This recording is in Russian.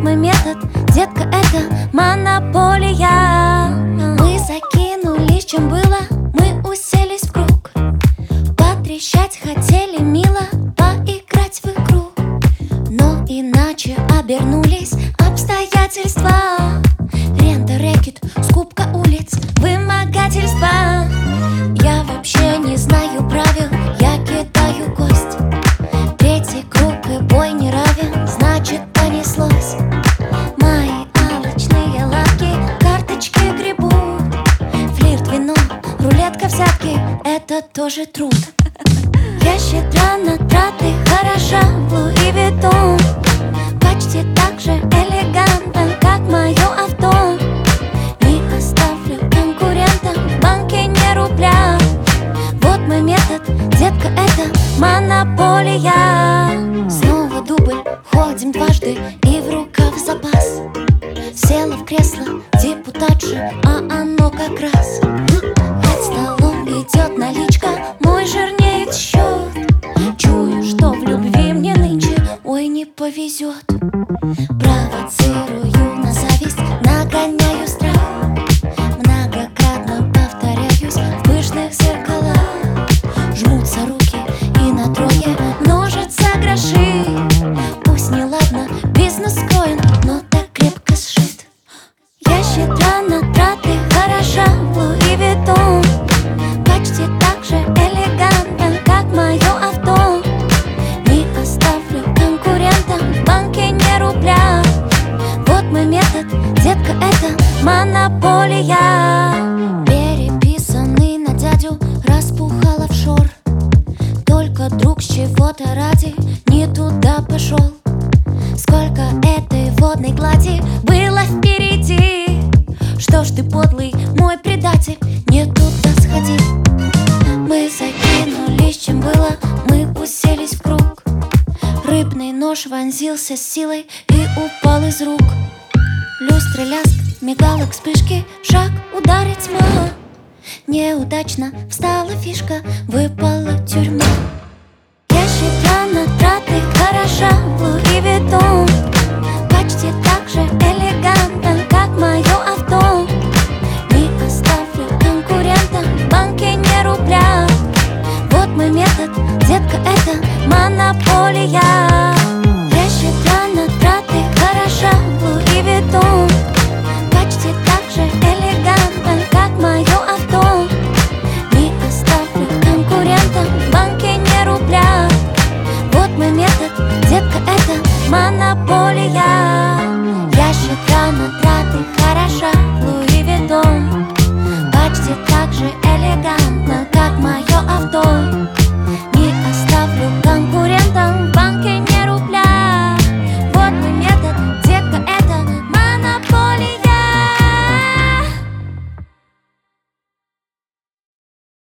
мой метод, детка, это монополия. Мы закинулись, чем было, мы уселись в круг. Потрещать хотели мило, поиграть в игру. Но иначе обернулись обстоятельства. Рента, рэкет, скупка улиц, вымогательства. Я вообще не знаю правил, я кидаю кость. Третий круг и бой не равен, значит понеслось. Мои алчные лапки карточки гребут. Флирт, вино, рулетка, взятки — это тоже труд. Я щедра на траты, хороша в Луи Виттон. Почти так же элегантно, как мое авто. Не оставлю конкурентам в банке ни рубля. Вот мой метод, детка, это монополия. Снова дубль, ходим дважды и в рукав запас. Села в кресло депутатши, а оно как раз. Под столом идет наличка, мой жирнеет счет. Чую, что в любви мне нынче, ой, не повезет. Провоцирую на зависть, нагоняю страх. Многократно повторяюсь в пышных зеркалах. Жмутся руки и на трое множатся гроши. Пусть не ладно, бизнес скроен, но так крепко сшит. Я щедра на траты, хороша в Луи Виттон. Почти так же элегантно, как мое авто. Не оставлю конкурентам в банке ни рубля. Вот мой метод, детка, это монополия. Переписанный на дядю распухал офшор. Только друг с чего-то ради не туда пошел. Сколько этой водной глади было впереди. Что ж ты, подлый мой предатель, не туда сходи. Мы закинулись, чем было, мы уселись в круг. Рыбный нож вонзился с силой и упал из рук. Люстры, лязг, мигалок, вспышки, шаг, удар и тьма. Неудачно встала фишка, выпала тюрьма. Я щедра на траты, хороша в Луи Виттон.